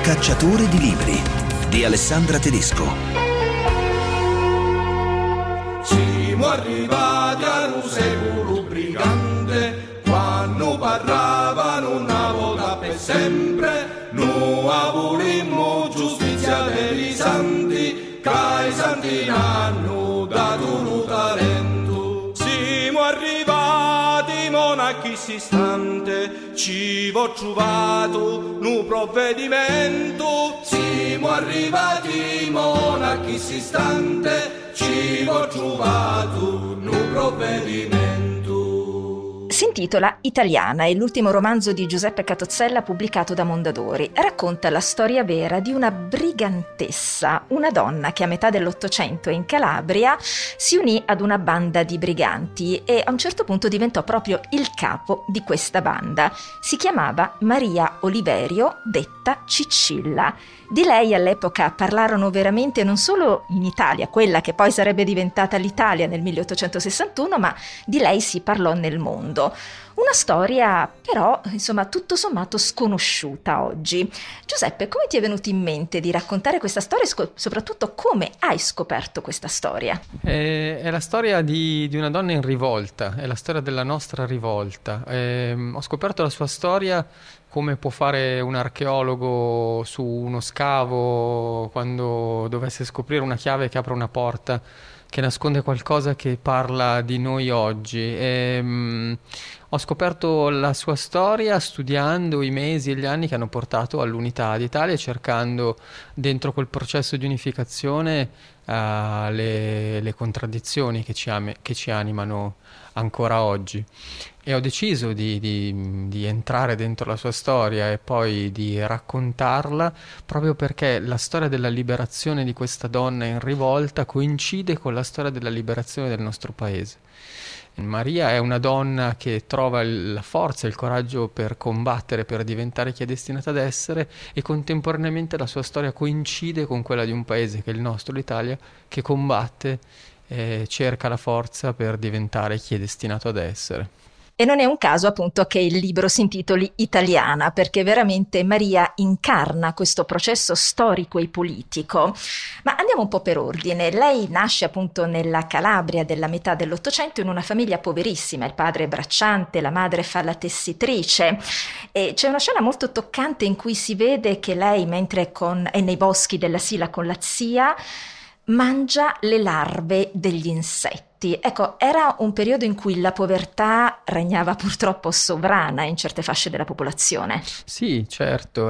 cacciatore di libri di Alessandra Tedesco. Siamo arrivati a un secolo brigante, quando parlavano una volta per sempre. Noi volimmo giustizia dei santi, che i santi hanno dato un talento. Siamo arrivati monarchi istante, ci ho trovato un provvedimento. Siamo arrivati monarchi istante, ci ho trovato un provvedimento. Si intitola Italiana, è l'ultimo romanzo di Giuseppe Catozzella pubblicato da Mondadori. Racconta la storia vera di una brigantessa, una donna che a metà dell'Ottocento in Calabria si unì ad una banda di briganti e a un certo punto diventò proprio il capo di questa banda. Si chiamava Maria Oliverio, detta Ciccilla. Di lei all'epoca parlarono veramente non solo in Italia, quella che poi sarebbe diventata l'Italia nel 1861, ma di lei si parlò nel mondo. Una storia però, insomma, tutto sommato sconosciuta oggi. Giuseppe, come ti è venuto in mente di raccontare questa storia e soprattutto come hai scoperto questa storia? È la storia di una donna in rivolta, è la storia della nostra rivolta. Ho scoperto la sua storia come può fare un archeologo su uno scavo quando dovesse scoprire una chiave che apre una porta che nasconde qualcosa che parla di noi oggi. Ho scoperto la sua storia studiando i mesi e gli anni che hanno portato all'unità d'Italia e cercando dentro quel processo di unificazione le contraddizioni che ci animano ancora oggi. E ho deciso di entrare dentro la sua storia e poi di raccontarla proprio perché la storia della liberazione di questa donna in rivolta coincide con la storia della liberazione del nostro paese. Maria è una donna che trova la forza e il coraggio per combattere, per diventare chi è destinata ad essere, e contemporaneamente la sua storia coincide con quella di un paese che è il nostro, l'Italia, che combatte e cerca la forza per diventare chi è destinato ad essere. E non è un caso appunto che il libro si intitoli Italiana, perché veramente Maria incarna questo processo storico e politico. Ma andiamo un po' per ordine. Lei nasce appunto nella Calabria della metà dell'Ottocento in una famiglia poverissima. Il padre è bracciante, la madre fa la tessitrice. E c'è una scena molto toccante in cui si vede che lei, mentre è nei boschi della Sila con la zia, mangia le larve degli insetti. Ecco, era un periodo in cui la povertà regnava purtroppo sovrana in certe fasce della popolazione. Sì, certo,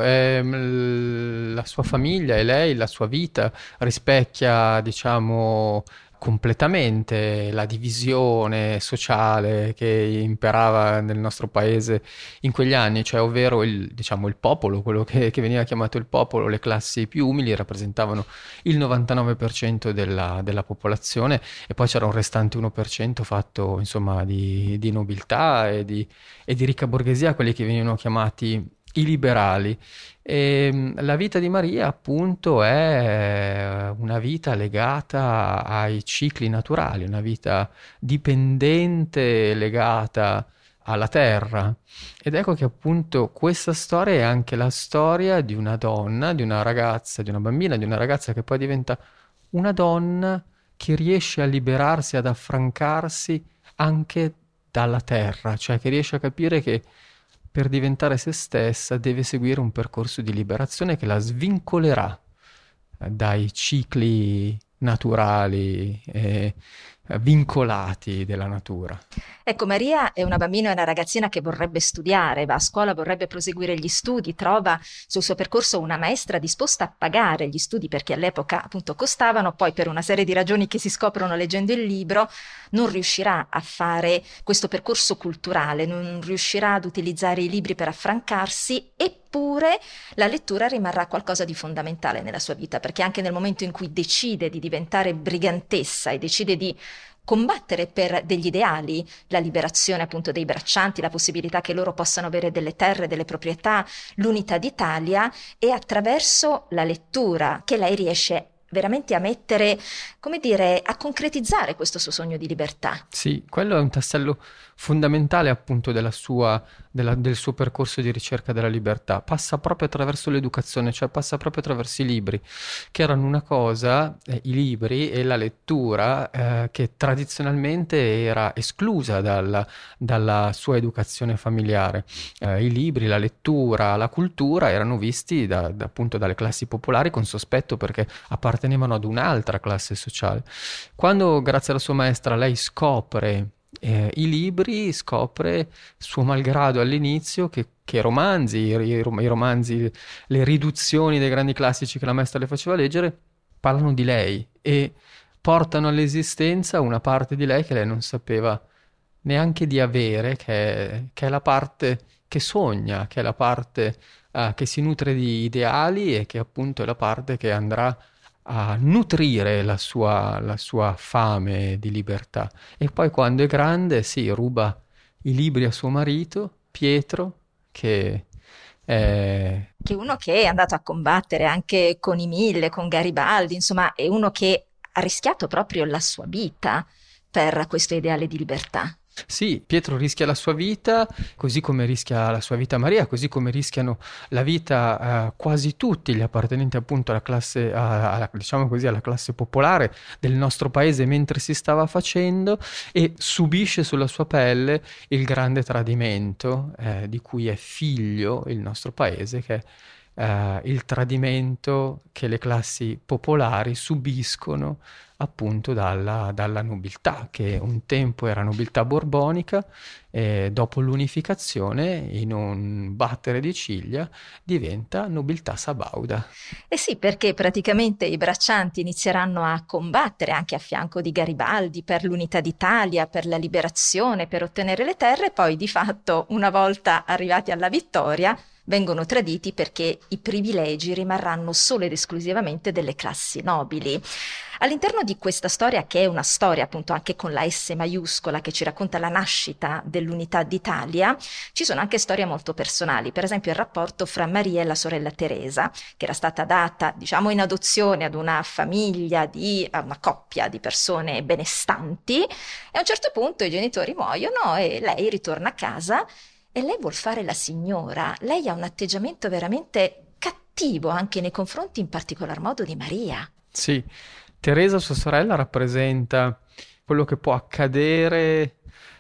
la sua famiglia e lei, la sua vita rispecchia, diciamo, completamente la divisione sociale che imperava nel nostro paese in quegli anni, cioè ovvero il popolo, quello che veniva chiamato il popolo, le classi più umili rappresentavano il 99% della popolazione e poi c'era un restante 1% fatto insomma di nobiltà e di ricca borghesia, quelli che venivano chiamati i liberali. E la vita di Maria appunto è una vita legata ai cicli naturali, una vita dipendente legata alla terra, ed ecco che appunto questa storia è anche la storia di una donna, di una ragazza, di una bambina, di una ragazza che poi diventa una donna che riesce a liberarsi, ad affrancarsi anche dalla terra, cioè che riesce a capire che per diventare se stessa deve seguire un percorso di liberazione che la svincolerà dai cicli naturali e vincolati della natura. Ecco, Maria è una bambina e una ragazzina che vorrebbe studiare, va a scuola, vorrebbe proseguire gli studi, trova sul suo percorso una maestra disposta a pagare gli studi perché all'epoca appunto costavano, poi per una serie di ragioni che si scoprono leggendo il libro non riuscirà a fare questo percorso culturale, non riuscirà ad utilizzare i libri per affrancarsi, eppure la lettura rimarrà qualcosa di fondamentale nella sua vita, perché anche nel momento in cui decide di diventare brigantessa e decide di combattere per degli ideali, la liberazione appunto dei braccianti, la possibilità che loro possano avere delle terre, delle proprietà, l'unità d'Italia, è attraverso la lettura che lei riesce veramente a mettere, come dire, a concretizzare questo suo sogno di libertà. Sì, quello è un tassello fondamentale appunto del suo percorso di ricerca della libertà. Passa proprio attraverso l'educazione, cioè passa proprio attraverso i libri, che erano una cosa, i libri e la lettura, che tradizionalmente era esclusa dalla sua educazione familiare. I libri, la lettura, la cultura erano visti appunto dalle classi popolari con sospetto, perché appartenevano ad un'altra classe sociale. Quando, grazie alla sua maestra, lei scopre i libri, scopre suo malgrado all'inizio che i romanzi, i romanzi, le riduzioni dei grandi classici che la maestra le faceva leggere, parlano di lei e portano all'esistenza una parte di lei che lei non sapeva neanche di avere, che è la parte che sogna, che è la parte che si nutre di ideali e che appunto è la parte che andrà a nutrire la sua fame di libertà. E poi quando è grande, ruba i libri a suo marito, Pietro, che è... Che uno che è andato a combattere anche con i Mille, con Garibaldi, insomma, è uno che ha rischiato proprio la sua vita per questo ideale di libertà. Sì, Pietro rischia la sua vita, così come rischia la sua vita Maria, così come rischiano la vita quasi tutti gli appartenenti appunto alla classe, diciamo così, alla classe popolare del nostro paese mentre si stava facendo, e subisce sulla sua pelle il grande tradimento di cui è figlio il nostro paese, che è il tradimento che le classi popolari subiscono appunto dalla nobiltà, che un tempo era nobiltà borbonica e dopo l'unificazione, in un battere di ciglia, diventa nobiltà sabauda. Eh sì, perché praticamente i braccianti inizieranno a combattere anche a fianco di Garibaldi per l'unità d'Italia, per la liberazione, per ottenere le terre, e poi di fatto, una volta arrivati alla vittoria, vengono traditi perché i privilegi rimarranno solo ed esclusivamente delle classi nobili. All'interno di questa storia, che è una storia appunto anche con la S maiuscola, che ci racconta la nascita dell'unità d'Italia, ci sono anche storie molto personali, per esempio il rapporto fra Maria e la sorella Teresa, che era stata data, diciamo, in adozione ad una famiglia a una coppia di persone benestanti, e a un certo punto i genitori muoiono e lei ritorna a casa e lei vuol fare la signora. Lei ha un atteggiamento veramente cattivo anche nei confronti in particolar modo di Maria. Sì, Teresa, sua sorella, rappresenta quello che può accadere,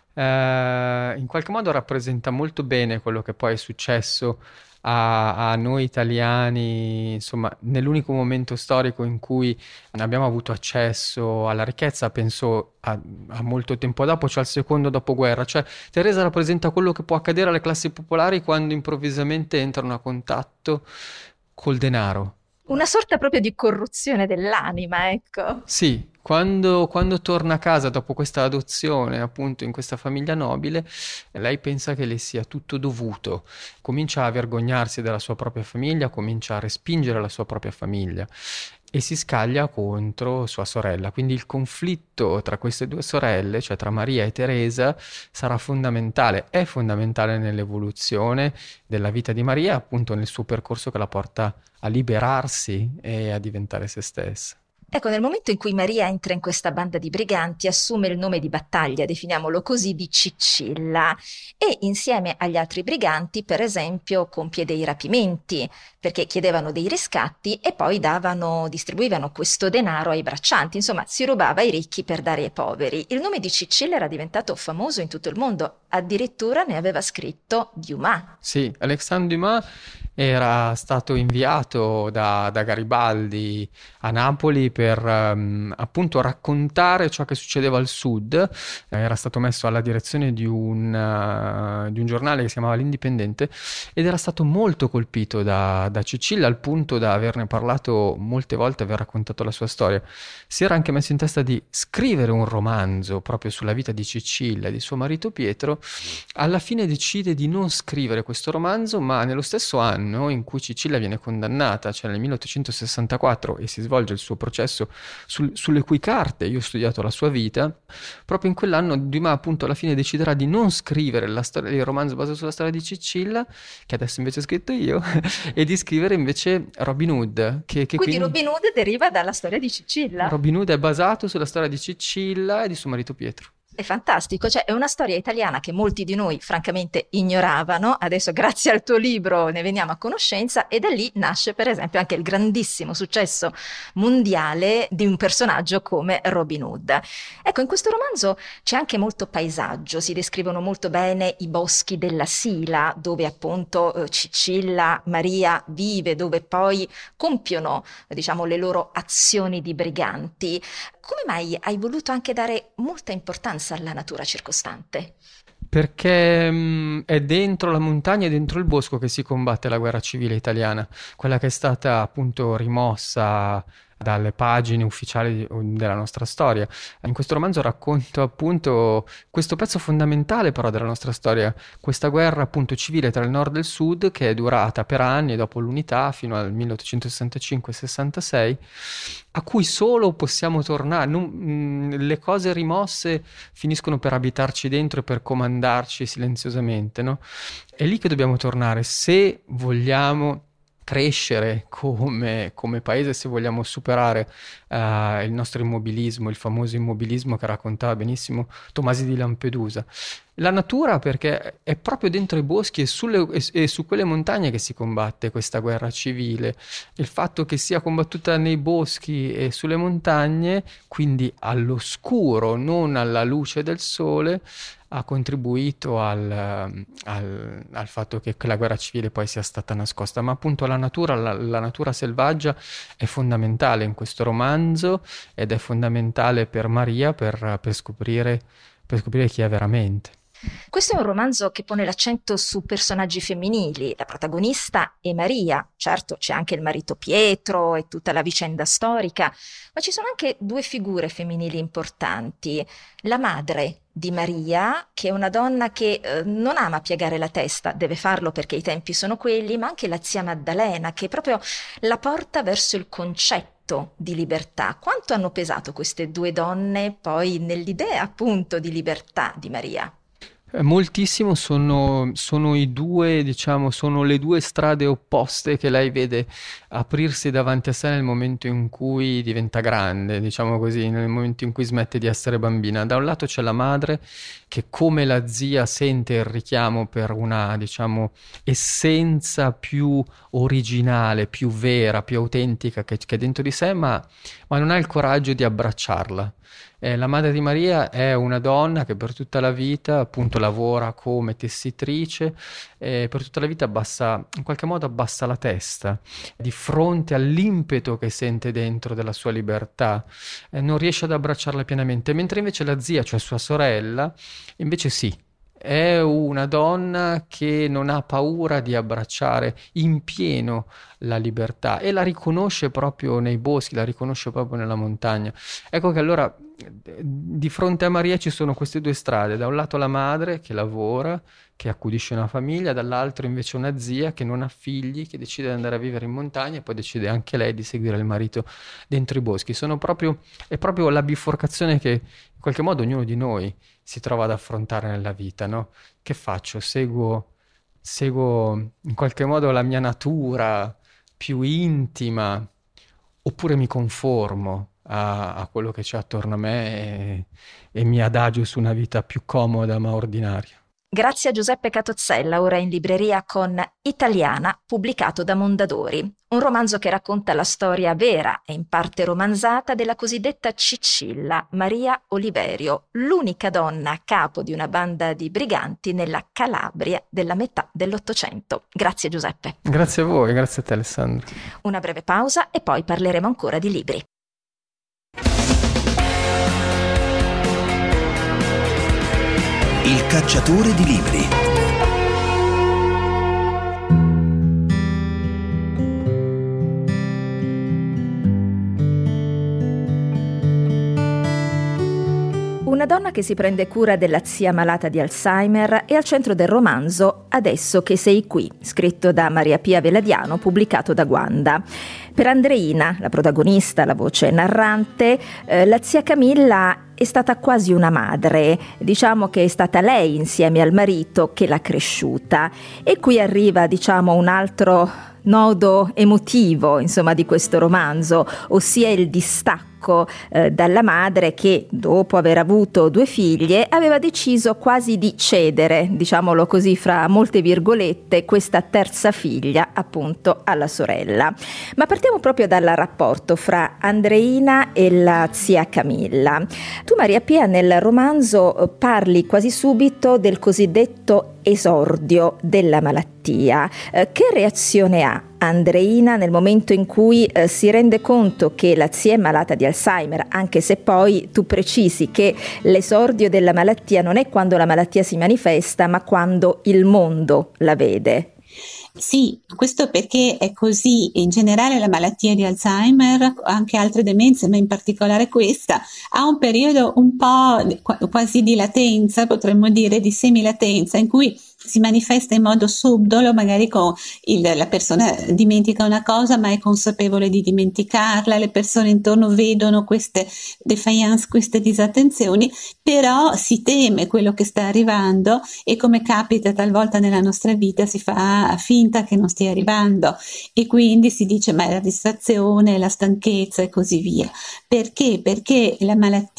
in qualche modo rappresenta molto bene quello che poi è successo a noi italiani, insomma, nell'unico momento storico in cui abbiamo avuto accesso alla ricchezza, penso a molto tempo dopo, cioè al secondo dopoguerra. Cioè, Teresa rappresenta quello che può accadere alle classi popolari quando improvvisamente entrano a contatto col denaro. Una sorta proprio di corruzione dell'anima, ecco. Sì, quando torna a casa dopo questa adozione, appunto in questa famiglia nobile, lei pensa che le sia tutto dovuto, comincia a vergognarsi della sua propria famiglia, comincia a respingere la sua propria famiglia e si scaglia contro sua sorella. Quindi il conflitto tra queste due sorelle, cioè tra Maria e Teresa, sarà fondamentale, è fondamentale nell'evoluzione della vita di Maria, appunto nel suo percorso che la porta a liberarsi e a diventare se stessa. Ecco, nel momento in cui Maria entra in questa banda di briganti, assume il nome di battaglia, definiamolo così, di Cicilla, e insieme agli altri briganti, per esempio, compie dei rapimenti, perché chiedevano dei riscatti e poi distribuivano questo denaro ai braccianti, insomma, si rubava ai ricchi per dare ai poveri. Il nome di Cicilla era diventato famoso in tutto il mondo, addirittura ne aveva scritto Dumas. Sì, Alexandre Dumas era stato inviato da Garibaldi a Napoli per appunto raccontare ciò che succedeva al sud. Era stato messo alla direzione di un giornale che si chiamava L'Indipendente ed era stato molto colpito da Cicilla, al punto da averne parlato molte volte, aver raccontato la sua storia. Si era anche messo in testa di scrivere un romanzo proprio sulla vita di Cicilla e di suo marito Pietro. Alla fine decide di non scrivere questo romanzo, ma nello stesso anno l'anno in cui Cicilla viene condannata, cioè nel 1864, e si svolge il suo processo sulle cui carte io ho studiato la sua vita. Proprio in quell'anno Dumas appunto alla fine deciderà di non scrivere il romanzo basato sulla storia di Cicilla, che adesso invece ho scritto io, e di scrivere invece Robin Hood. Quindi Robin Hood deriva dalla storia di Cicilla? Robin Hood è basato sulla storia di Cicilla e di suo marito Pietro. È fantastico, cioè è una storia italiana che molti di noi francamente ignoravano, adesso grazie al tuo libro ne veniamo a conoscenza, e da lì nasce per esempio anche il grandissimo successo mondiale di un personaggio come Robin Hood. Ecco, in questo romanzo c'è anche molto paesaggio, si descrivono molto bene i boschi della Sila, dove appunto Cicilla, Maria vive, dove poi compiono, diciamo, le loro azioni di briganti. Come mai hai voluto anche dare molta importanza alla natura circostante? Perché è dentro la montagna e dentro il bosco che si combatte la guerra civile italiana, quella che è stata appunto rimossa dalle pagine ufficiali della nostra storia. In questo romanzo racconto appunto questo pezzo fondamentale però della nostra storia, questa guerra appunto civile tra il nord e il sud che è durata per anni dopo l'unità fino al 1865-66, a cui solo possiamo tornare. Le cose rimosse finiscono per abitarci dentro e per comandarci silenziosamente, no? È lì che dobbiamo tornare se vogliamo crescere come paese, se vogliamo superare il nostro immobilismo, il famoso immobilismo che raccontava benissimo Tomasi di Lampedusa. La natura, perché è proprio dentro i boschi e su quelle montagne che si combatte questa guerra civile. Il fatto che sia combattuta nei boschi e sulle montagne, quindi all'oscuro, non alla luce del sole, ha contribuito al fatto che la guerra civile poi sia stata nascosta. Ma appunto la natura selvaggia è fondamentale in questo romanzo ed è fondamentale per Maria per scoprire chi è veramente. Questo è un romanzo che pone l'accento su personaggi femminili, la protagonista è Maria, certo c'è anche il marito Pietro e tutta la vicenda storica, ma ci sono anche due figure femminili importanti, la madre di Maria, che è una donna che non ama piegare la testa, deve farlo perché i tempi sono quelli, ma anche la zia Maddalena, che proprio la porta verso il concetto di libertà. Quanto hanno pesato queste due donne poi nell'idea appunto di libertà di Maria? Moltissimo, sono i due, diciamo, sono le due strade opposte che lei vede aprirsi davanti a sé nel momento in cui diventa grande, diciamo così, nel momento in cui smette di essere bambina. Da un lato c'è la madre che, come la zia, sente il richiamo per una, diciamo, essenza più originale, più vera, più autentica che è dentro di sé, ma non ha il coraggio di abbracciarla. La madre di Maria è una donna che per tutta la vita appunto lavora come tessitrice, per tutta la vita in qualche modo abbassa la testa di fronte all'impeto che sente dentro della sua libertà, non riesce ad abbracciarla pienamente, mentre invece la zia, cioè sua sorella, invece sì. È una donna che non ha paura di abbracciare in pieno la libertà e la riconosce proprio nei boschi, la riconosce proprio nella montagna. Ecco che allora di fronte a Maria ci sono queste due strade, da un lato la madre che lavora, che accudisce una famiglia, dall'altro invece una zia che non ha figli, che decide di andare a vivere in montagna e poi decide anche lei di seguire il marito dentro i boschi. È proprio la biforcazione che in qualche modo ognuno di noi si trova ad affrontare nella vita, no? Che faccio? Seguo in qualche modo la mia natura più intima, oppure mi conformo a quello che c'è attorno a me e mi adagio su una vita più comoda ma ordinaria. Grazie a Giuseppe Catozzella, ora in libreria con Italiana, pubblicato da Mondadori, un romanzo che racconta la storia vera e in parte romanzata della cosiddetta Cicilla, Maria Oliverio, l'unica donna a capo di una banda di briganti nella Calabria della metà dell'Ottocento. Grazie Giuseppe. Grazie a voi, grazie a te Alessandro. Una breve pausa e poi parleremo ancora di libri. Il cacciatore di libri. Una donna che si prende cura della zia malata di Alzheimer è al centro del romanzo Adesso che sei qui, scritto da Maria Pia Veladiano, pubblicato da Guanda. Per Andreina, la protagonista, la voce narrante, la zia Camilla è stata quasi una madre. Diciamo che è stata lei, insieme al marito, che l'ha cresciuta. E qui arriva, un altro nodo emotivo, di questo romanzo, ossia il distacco dalla madre che, dopo aver avuto 2 figlie, aveva deciso quasi di cedere, diciamolo così fra molte virgolette, questa terza figlia appunto alla sorella. Ma partiamo proprio dal rapporto fra Andreina e la zia Camilla. Tu, Maria Pia, nel romanzo parli quasi subito del cosiddetto esordio della malattia. Che reazione ha Andreina nel momento in cui si rende conto che la zia è malata di Alzheimer, anche se poi tu precisi che l'esordio della malattia non è quando la malattia si manifesta, ma quando il mondo la vede? Sì, questo perché è così. In generale la malattia di Alzheimer, anche altre demenze, ma in particolare questa, ha un periodo un po' quasi di latenza, potremmo dire di semilatenza, in cui si manifesta in modo subdolo, magari la persona dimentica una cosa ma è consapevole di dimenticarla, le persone intorno vedono queste défaillance, queste disattenzioni, però si teme quello che sta arrivando e, come capita talvolta nella nostra vita, si fa finta che non stia arrivando e quindi si dice ma è la distrazione, la stanchezza e così via. Perché? Perché la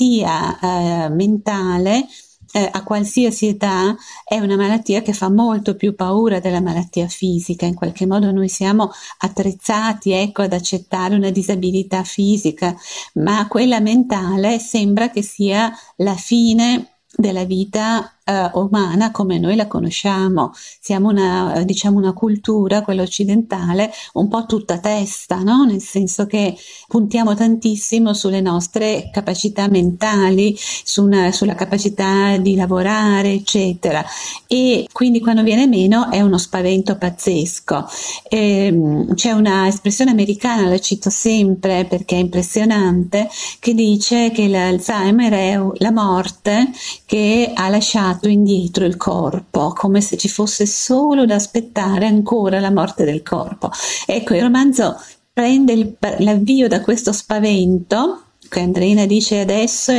malattia mentale a qualsiasi età è una malattia che fa molto più paura della malattia fisica. In qualche modo noi siamo attrezzati, ad accettare una disabilità fisica, ma quella mentale sembra che sia la fine della vita umana come noi la conosciamo. Siamo una cultura, quella occidentale, un po' tutta testa, no? Nel senso che puntiamo tantissimo sulle nostre capacità mentali, sulla capacità di lavorare, eccetera. E quindi quando viene meno è uno spavento pazzesco. C'è una espressione americana, la cito sempre perché è impressionante, che dice che l'Alzheimer è la morte che ha lasciato indietro il corpo, come se ci fosse solo da aspettare ancora la morte del corpo. Ecco, il romanzo prende l'avvio da questo spavento che Andreina dice adesso,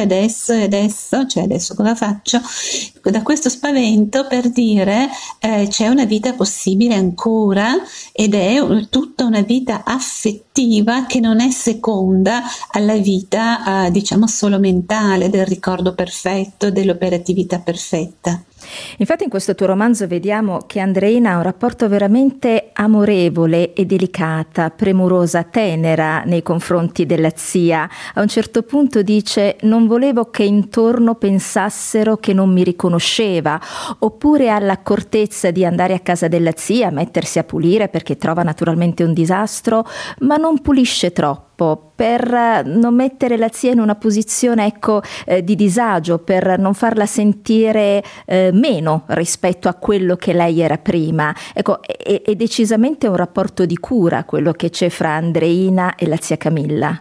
cioè adesso cosa faccio? Da questo spavento per dire c'è una vita possibile ancora ed è tutta una vita affettiva che non è seconda alla vita solo mentale, del ricordo perfetto, dell'operatività perfetta. Infatti in questo tuo romanzo vediamo che Andreina ha un rapporto veramente amorevole e delicata, premurosa, tenera nei confronti della zia. A un certo punto dice: non volevo che intorno pensassero che non mi riconosceva, oppure ha l'accortezza di andare a casa della zia, mettersi a pulire perché trova naturalmente un disastro, ma non pulisce troppo per non mettere la zia in una posizione di disagio, per non farla sentire meno rispetto a quello che lei era prima. È decisamente un rapporto di cura quello che c'è fra Andreina e la zia Camilla.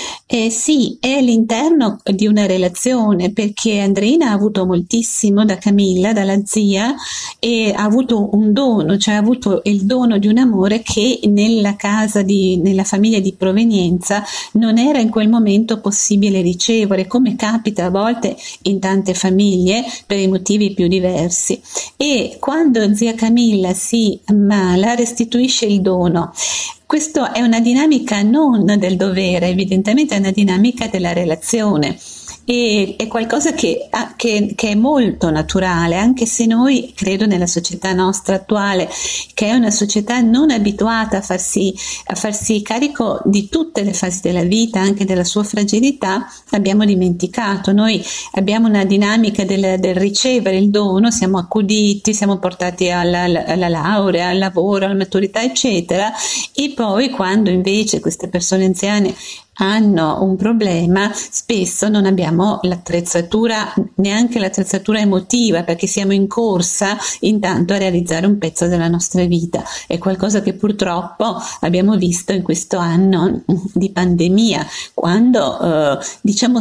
Sì, è all'interno di una relazione, perché Andreina ha avuto moltissimo da Camilla, dalla zia, e ha avuto un dono, cioè ha avuto il dono di un amore che nella famiglia di provenienza non era in quel momento possibile ricevere, come capita a volte in tante famiglie per i motivi più diversi. E quando zia Camilla si ammala, restituisce il dono. Questo è una dinamica non del dovere, evidentemente è una dinamica della relazione. E è qualcosa che è molto naturale, anche se noi, credo, nella società nostra attuale, che è una società non abituata a farsi carico di tutte le fasi della vita, anche della sua fragilità, abbiamo dimenticato. Noi abbiamo una dinamica del ricevere il dono, siamo accuditi, siamo portati alla laurea, al lavoro, alla maturità, eccetera, e poi quando invece queste persone anziane hanno un problema, spesso non abbiamo l'attrezzatura, neanche l'attrezzatura emotiva, perché siamo in corsa intanto a realizzare un pezzo della nostra vita. È qualcosa che purtroppo abbiamo visto in questo anno di pandemia, quando diciamo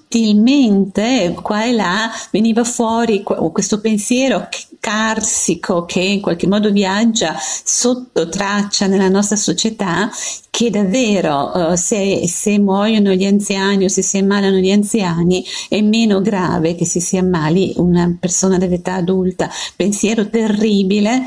sottilmente qua e là veniva fuori questo pensiero carsico che in qualche modo viaggia sotto traccia nella nostra società, che davvero se muoiono gli anziani o se si ammalano gli anziani è meno grave che se si ammali una persona dell'età adulta. Pensiero terribile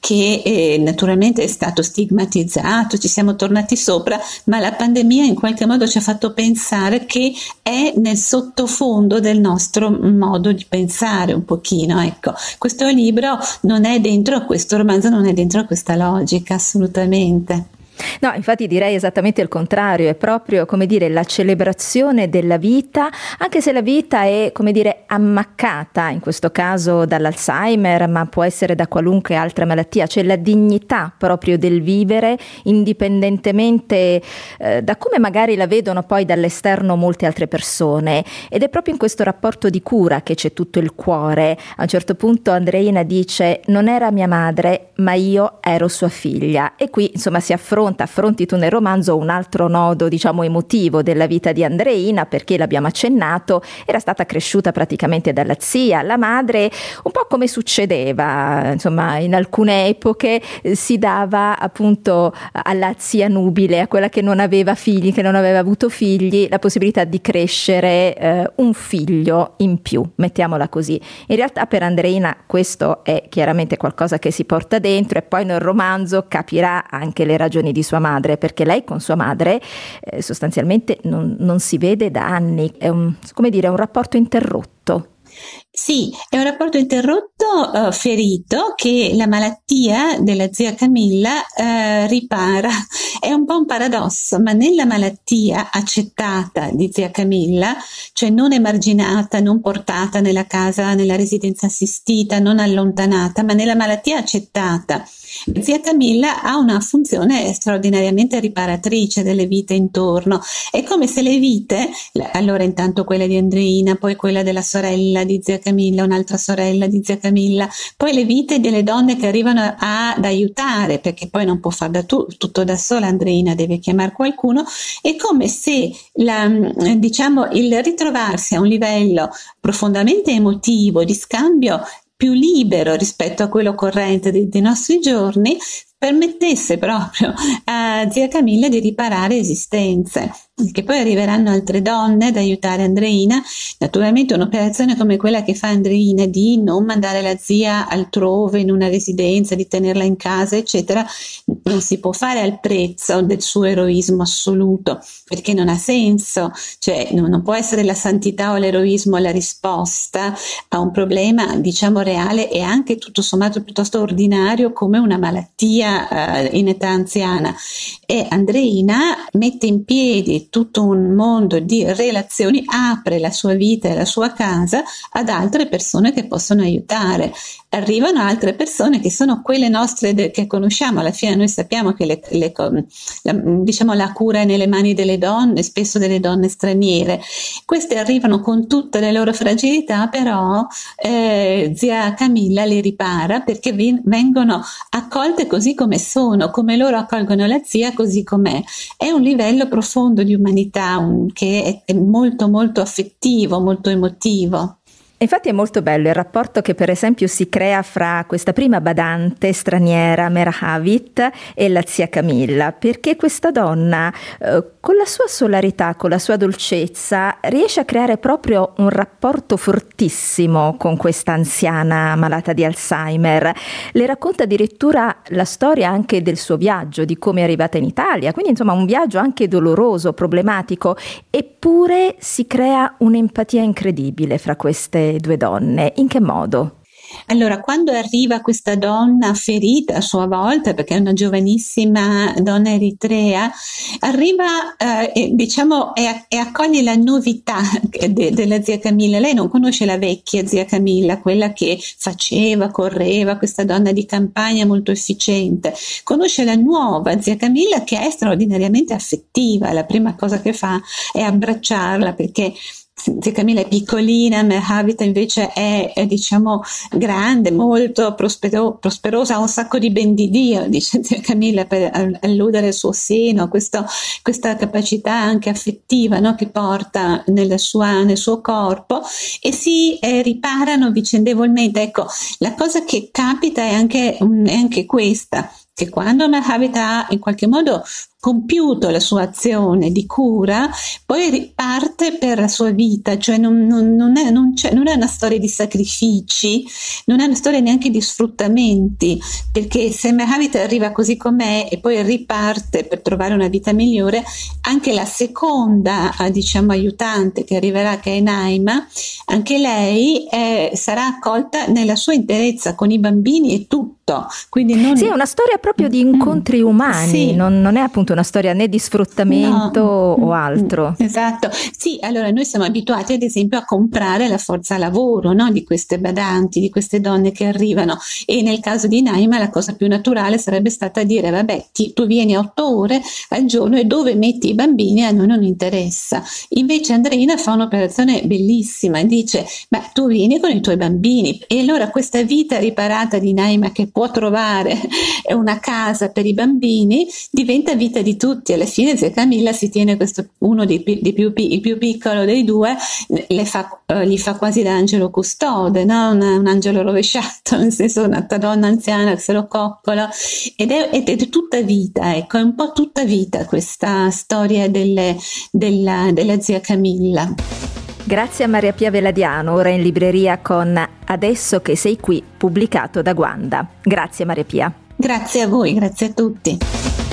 che naturalmente è stato stigmatizzato, ci siamo tornati sopra, ma la pandemia in qualche modo ci ha fatto pensare che è nel sottofondo del nostro modo di pensare un pochino. Ecco, questo libro non è dentro, questo romanzo non è dentro questa logica, assolutamente. No, infatti direi esattamente il contrario, è proprio, come dire, la celebrazione della vita, anche se la vita è, come dire, ammaccata, in questo caso dall'Alzheimer, ma può essere da qualunque altra malattia, cioè la dignità proprio del vivere, indipendentemente da come magari la vedono poi dall'esterno molte altre persone, ed è proprio in questo rapporto di cura che c'è tutto il cuore. A un certo punto Andreina dice: non era mia madre, ma io ero sua figlia, e qui insomma affronti tu nel romanzo un altro nodo, diciamo, emotivo della vita di Andreina, perché l'abbiamo accennato, era stata cresciuta praticamente dalla zia. La madre, un po' come succedeva insomma in alcune epoche, si dava appunto alla zia nubile, a quella che non aveva figli, che non aveva avuto figli, la possibilità di crescere un figlio in più, mettiamola così. In realtà per Andreina questo è chiaramente qualcosa che si porta dentro, e poi nel romanzo capirà anche le ragioni di sua madre, perché lei con sua madre sostanzialmente non si vede da anni, è un rapporto interrotto. Sì, è un rapporto interrotto, ferito, che la malattia della zia Camilla ripara. È un po' un paradosso, ma nella malattia accettata di zia Camilla, cioè non emarginata, non portata nella casa, nella residenza assistita, non allontanata, ma nella malattia accettata, zia Camilla ha una funzione straordinariamente riparatrice delle vite intorno. È come se le vite, allora intanto quella di Andreina, poi quella della sorella di zia Camilla, un'altra sorella di zia Camilla, poi le vite delle donne che arrivano ad aiutare, perché poi non può fare tutto da sola Andreina, deve chiamare qualcuno. È come se il ritrovarsi a un livello profondamente emotivo, di scambio più libero rispetto a quello corrente dei nostri giorni, permettesse proprio a zia Camilla di riparare esistenze, che poi arriveranno altre donne ad aiutare Andreina. Naturalmente un'operazione come quella che fa Andreina, di non mandare la zia altrove in una residenza, di tenerla in casa eccetera, non si può fare al prezzo del suo eroismo assoluto, perché non ha senso, cioè non può essere la santità o l'eroismo la risposta a un problema, diciamo, reale e anche tutto sommato piuttosto ordinario come una malattia in età anziana. E Andreina mette in piedi tutto un mondo di relazioni, apre la sua vita e la sua casa ad altre persone che possono aiutare. Arrivano altre persone che sono quelle nostre che conosciamo. Alla fine noi sappiamo che la cura è nelle mani delle donne, spesso delle donne straniere. Queste arrivano con tutte le loro fragilità, però zia Camilla le ripara, perché vengono accolte così come sono, come loro accolgono la zia così com'è. È un livello profondo di umanità che è molto molto affettivo, molto emotivo. Infatti è molto bello il rapporto che per esempio si crea fra questa prima badante straniera Merhavit e la zia Camilla, perché questa donna con la sua solarità, con la sua dolcezza, riesce a creare proprio un rapporto fortissimo con questa anziana malata di Alzheimer. Le racconta addirittura la storia anche del suo viaggio, di come è arrivata in Italia, quindi insomma un viaggio anche doloroso, problematico, eppure si crea un'empatia incredibile fra queste due donne. In che modo? Allora, quando arriva questa donna ferita a sua volta, perché è una giovanissima donna eritrea, arriva e accoglie la novità della zia Camilla. Lei non conosce la vecchia zia Camilla, quella che correva, questa donna di campagna molto efficiente. Conosce la nuova zia Camilla, che è straordinariamente affettiva. La prima cosa che fa è abbracciarla, perché zia Camilla è piccolina, Merhavita invece è grande, molto prosperosa, ha un sacco di ben di Dio, dice zia Camilla, per alludere al suo seno, questa capacità anche affettiva, no, che porta nel suo corpo, e si riparano vicendevolmente. Ecco, la cosa che capita è anche questa, che quando Merhavita ha in qualche modo compiuto la sua azione di cura, poi riparte per la sua vita, cioè non è una storia di sacrifici, non è una storia neanche di sfruttamenti, perché se Merhavita arriva così com'è e poi riparte per trovare una vita migliore, anche la seconda aiutante che arriverà, che è Naima, anche lei sarà accolta nella sua interezza con i bambini e tutto. Quindi sì, è una storia proprio di incontri umani, sì. non è appunto una storia né di sfruttamento o altro. Esatto, sì, allora noi siamo abituati ad esempio a comprare la forza lavoro, no? Di queste badanti, di queste donne che arrivano, e nel caso di Naima la cosa più naturale sarebbe stata dire vabbè, tu vieni 8 ore al giorno e dove metti i bambini a noi non interessa. Invece Andreina fa un'operazione bellissima e dice ma tu vieni con i tuoi bambini, e allora questa vita riparata di Naima, che può trovare una casa per i bambini, diventa vita di tutti. Alla fine zia Camilla si tiene uno il più piccolo dei due, gli fa quasi da angelo custode, no? Un angelo rovesciato, nel senso una donna anziana che se lo coccola, ed è tutta vita, ecco, è un po' tutta vita questa storia della zia Camilla. Grazie a Maria Pia Veladiano, ora in libreria con Adesso che sei qui, pubblicato da Guanda. Grazie Maria Pia. Grazie a voi, grazie a tutti.